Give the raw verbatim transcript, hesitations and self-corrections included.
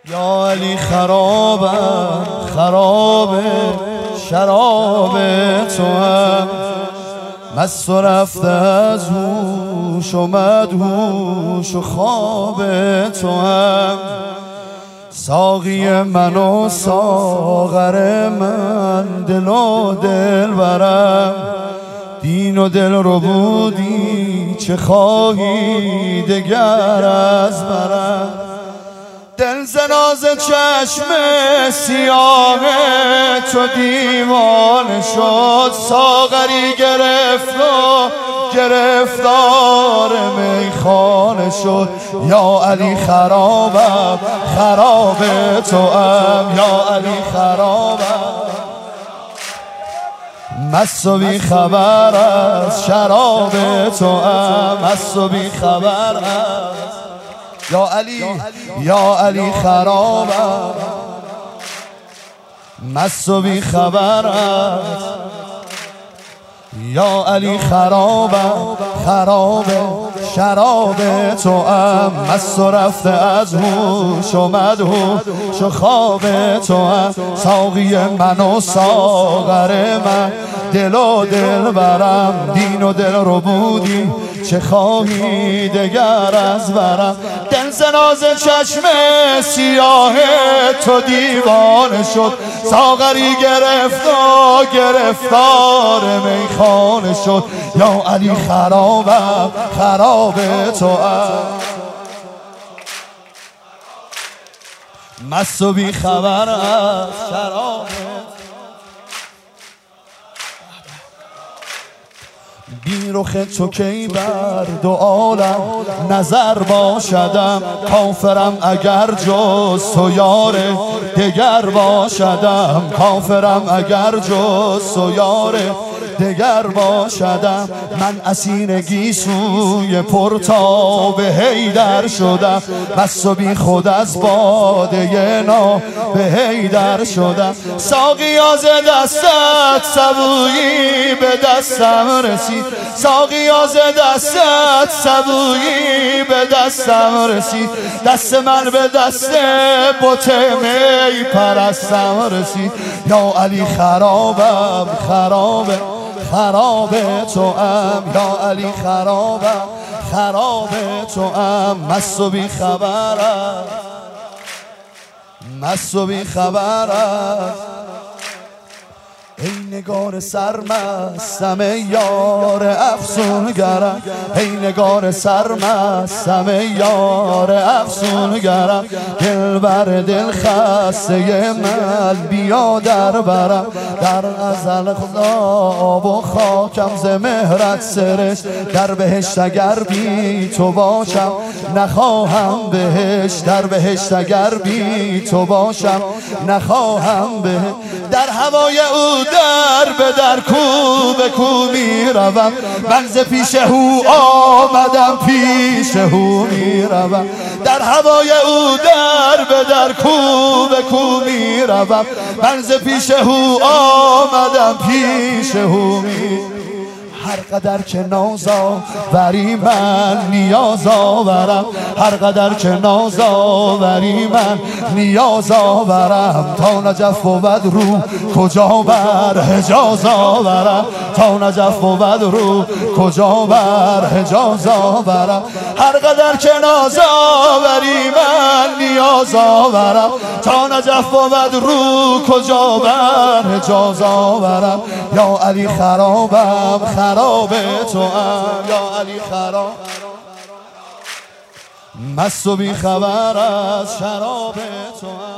یا علی خرابم خراب شراب تو هم، مست و رفته از هوش و مدهوش و خواب تو هم. ساقی من و ساغر من، دل و دل برم، دین و دل رو بودی چه خواهی دگر از برم. دل زناز چشم سیاه تو دیوانه شد، ساغری گرفت و گرفتار میخانه شد. یا علی خرابم خراب تو ام، یا علی خرابم مست و بی خبر از شراب تو ام، مست و بی خبر از. یا علی یا علی خرابم مست و بی خبر است. یا علی خرابم خراب شراب تو ام، مست و رفته از هوش و مدهوش و خواب تو ام. ساقی من و ساغر من، دل و دل برم، دین و دل رو بودی چه خواهی دگر از برم. دل زناز چشم سیاه تو دیوانه شد، ساغری گرفت و گرفتار میخانه شد. یا علی خرابم خراب تو ام، مست و بی خبر از شراب. بی رخ تو کی بر دو عالم نظر باشدم، کافرم اگر جز تو یار دگر باشدم، کافرم اگر جز تو یار دگر باشدم. من اسیر گیسوی پرتاب حیدر شدم، مست و بی خود از باده نا به حیدر شدم. ساقیا ز دستت سبویی به دستم رسید، ساقیا ز دستت سبویی به دستم رسید. دست من به دست بت می پرستم رسید. یا علی خرابم خراب خراب تو ام، یا علی خرابم خراب تو ام، مست و بی خبرم مست و بی خبرم. ای نگار سرمستم یار افسونگرم، ای نگار سرمستم یار افسونگرم. دل بر دل خسته من بیا در برم، در ازل خدا و خاکم ز مهرت سرشت. در بهشت اگر بی تو باشم نخواهم بهشت، در بهشت اگر بی تو باشم نخواهم بهشت. در هوای او در به در کو به کو می روم، من ز پیش او آمدم پیش او می روم. در هوای او در به در کو به کو می روم، من ز پیش او آمدم پیش او می. هر قدر که ناز آوری من نیاز آورم، هر قدر که ناز آوری من نیاز آورم. تا نجف بود رو کجا بر حجاز آورم، تا نجف بود رو کجا بر حجاز آورم. هر قدر که ناز آوری من نیاز آورم، تا نجف بود رو کجا بر حجاز آورم. یا علی خرابم خراب تو ام، یا علی خراب مست و بی خبر از شراب تو ام.